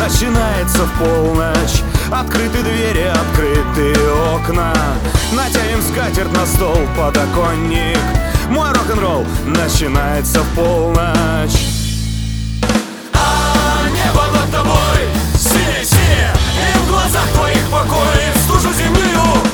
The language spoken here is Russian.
начинается в полночь. Открыты двери, открыты окна, натянем скатерть на стол, подоконник. Мой рок-н-ролл начинается в полночь. А небо над тобой синее-синее, и в глазах твоих покой, в стужу земную